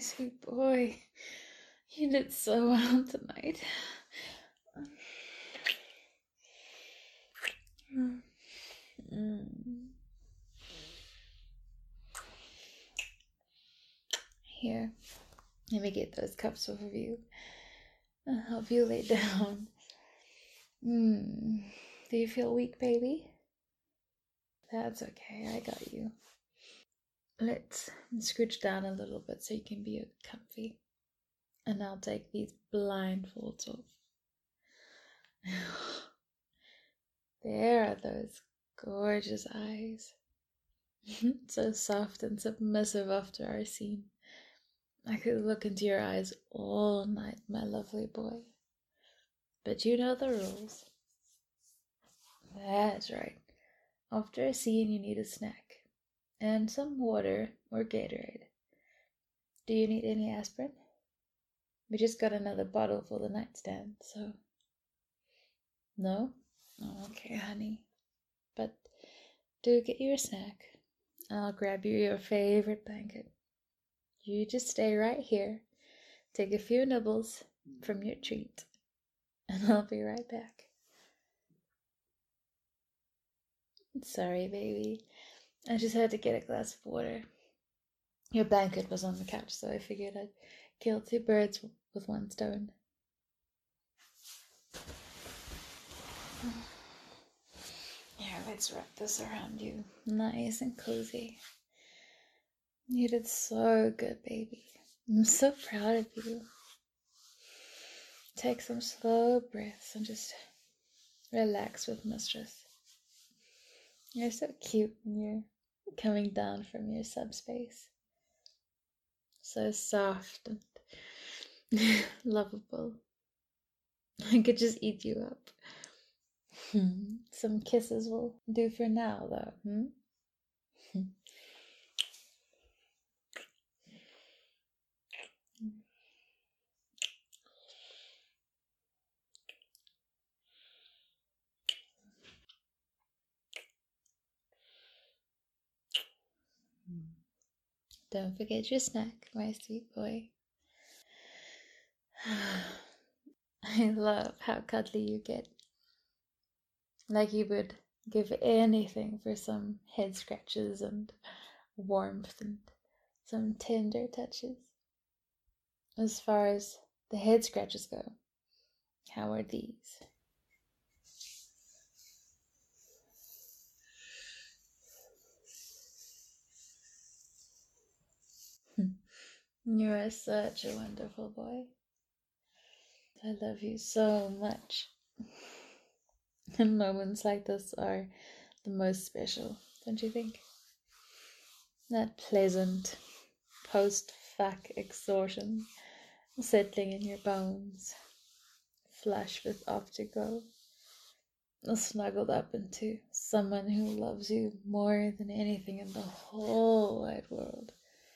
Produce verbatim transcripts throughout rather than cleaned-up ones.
sweet boy. You did so well tonight. Mm. Here, let me get those cups off of you. I'll help you lay down. Mm. Do you feel weak, baby? That's okay, I got you. Let's scooch down a little bit so you can be comfy. And I'll take these blindfolds off. There are those gorgeous eyes. So soft and submissive after our scene. I could look into your eyes all night, my lovely boy. But you know the rules. That's right. After a scene, you need a snack. And some water or Gatorade. Do you need any aspirin? We just got another bottle for the nightstand, so... No? Oh, okay, honey. But do get you a snack. I'll grab you your favorite blanket. You just stay right here. Take a few nibbles from your treat. And I'll be right back. Sorry, baby. I just had to get a glass of water. Your blanket was on the couch, so I figured I'd kill two birds with one stone. Here, let's wrap this around you. Nice and cozy. You did so good, baby. I'm so proud of you. Take some slow breaths and just relax with Mistress. You're so cute when you're coming down from your subspace. So soft and lovable. I could just eat you up. Hmm. Some kisses will do for now, though. Hmm? Don't forget your snack, my sweet boy. I love how cuddly you get. Like you would give anything for some head scratches and warmth and some tender touches. As far as the head scratches go, how are these? You are such a wonderful boy. I love you so much. And moments like this are the most special, don't you think? That pleasant post-fuck exhaustion settling in your bones, flush with afterglow, snuggled up into someone who loves you more than anything in the whole wide world.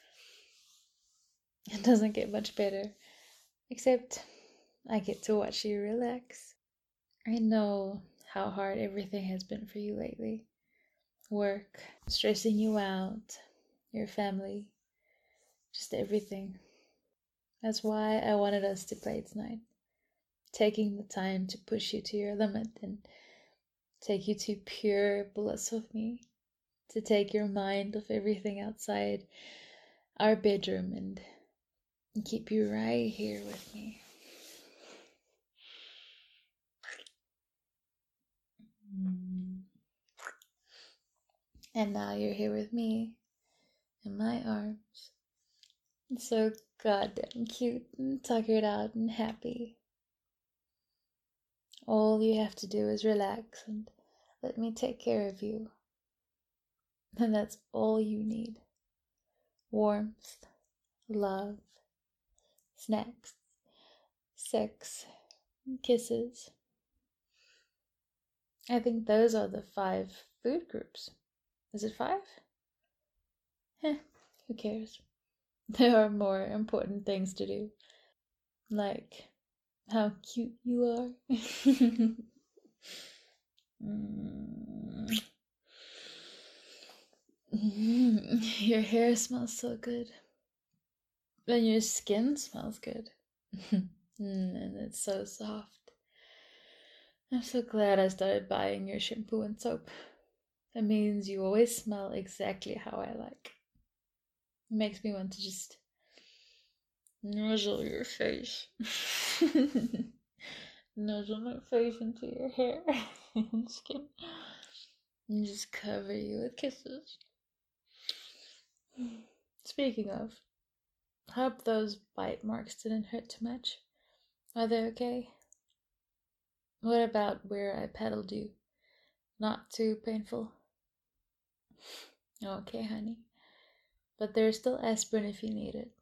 It doesn't get much better, except I get to watch you relax. I know how hard everything has been for you lately. Work, stressing you out, your family, just everything. That's why I wanted us to play tonight. Taking the time to push you to your limit and take you to pure bliss with me. To take your mind off everything outside our bedroom and keep you right here with me. And now you're here with me in my arms. It's so goddamn cute and tuckered out and happy. All you have to do is relax and let me take care of you. And that's all you need. Warmth, love, snacks, sex, kisses. I think those are the five food groups. Is it five? Heh, who cares? There are more important things to do. Like how cute you are. mm. Mm. Your hair smells so good. And your skin smells good. mm, and it's so soft. I'm so glad I started buying your shampoo and soap. That means you always smell exactly how I like. It makes me want to just nuzzle your face. Nuzzle my face into your hair and skin. And just cover you with kisses. Speaking of, hope those bite marks didn't hurt too much. Are they okay? What about where I paddled you? Not too painful? Okay, honey. But there's still aspirin if you need it.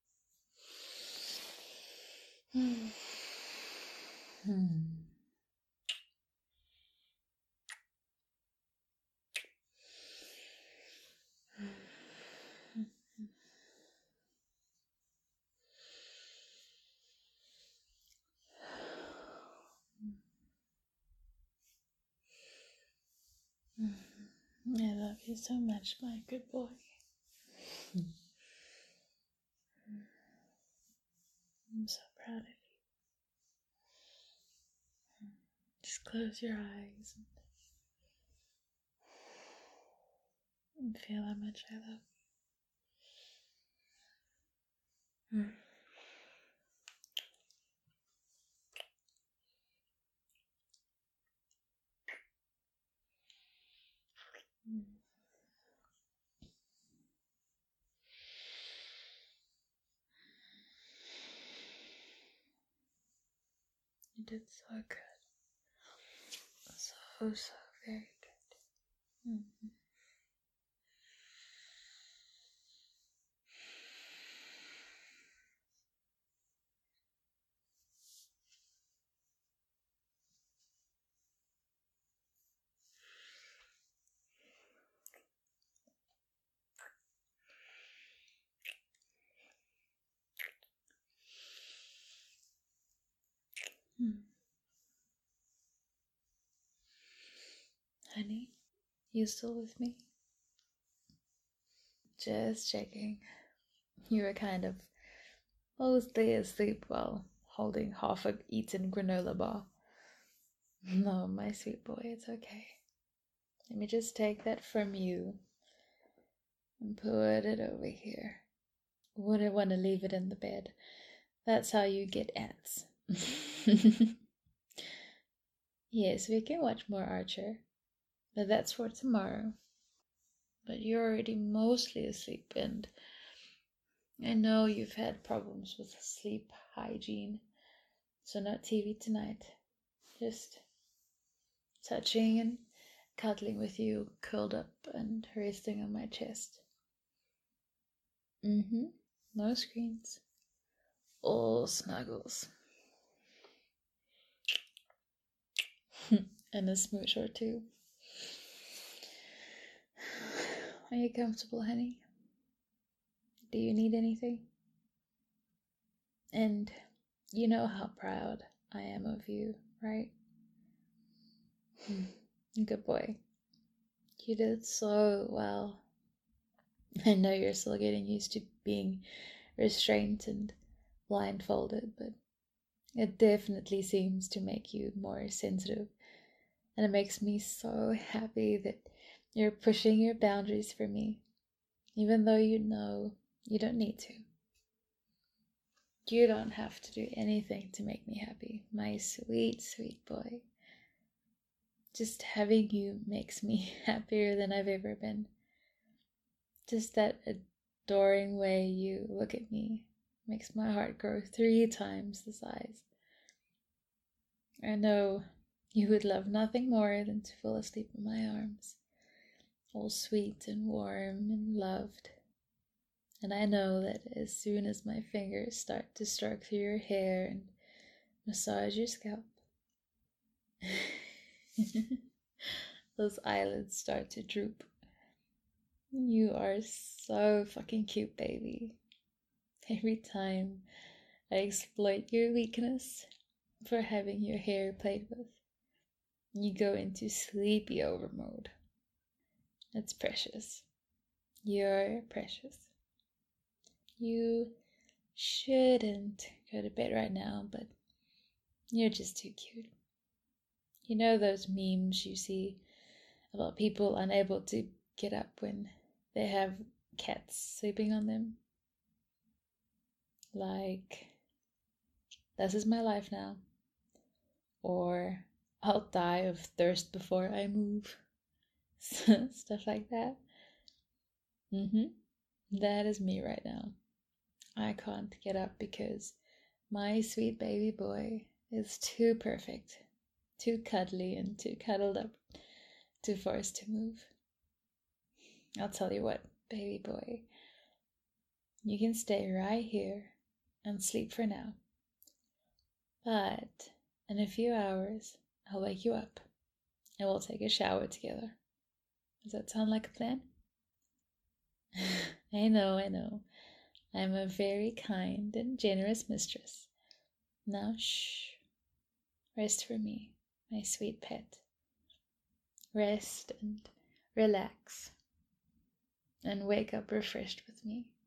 Hmm. I love you so much, my good boy. I'm so proud of you. Just close your eyes and feel how much I love you. You did so good. So, so very good. Mm-hmm. Mm. Honey, you still with me? Just checking. You were kind of mostly asleep while holding half a eaten granola bar. No, my sweet boy, it's okay. Let me just take that from you and put it over here. Wouldn't want to leave it in the bed. That's how you get ants. Yes, we can watch more Archer, but that's for tomorrow. But you're already mostly asleep, and I know you've had problems with sleep hygiene, so not T V tonight. Just touching and cuddling with you, curled up and resting on my chest. Mm-hmm. No screens. All snuggles. And a smooch or two. Are you comfortable, honey? Do you need anything? And you know how proud I am of you, right? Good boy. You did so well. I know you're still getting used to being restrained and blindfolded, but it definitely seems to make you more sensitive. And it makes me so happy that you're pushing your boundaries for me, even though you know you don't need to. You don't have to do anything to make me happy, my sweet, sweet boy. Just having you makes me happier than I've ever been. Just that adoring way you look at me makes my heart grow three times the size. I know you would love nothing more than to fall asleep in my arms, all sweet and warm and loved. And I know that as soon as my fingers start to stroke through your hair and massage your scalp, those eyelids start to droop. You are so fucking cute, baby. Every time I exploit your weakness for having your hair played with, you go into sleepy over mode. It's precious. You're precious. You shouldn't go to bed right now, but you're just too cute. You know those memes you see about people unable to get up when they have cats sleeping on them? Like, this is my life now. Or, I'll die of thirst before I move. Stuff like that. Mm-hmm. That is me right now. I can't get up because my sweet baby boy is too perfect, too cuddly and too cuddled up to force to move. I'll tell you what, baby boy, you can stay right here and sleep for now. But in a few hours, I'll wake you up and we'll take a shower together. Does that sound like a plan? I know, I know. I'm a very kind and generous mistress. Now, shh. Rest for me, my sweet pet. Rest and relax. And wake up refreshed with me.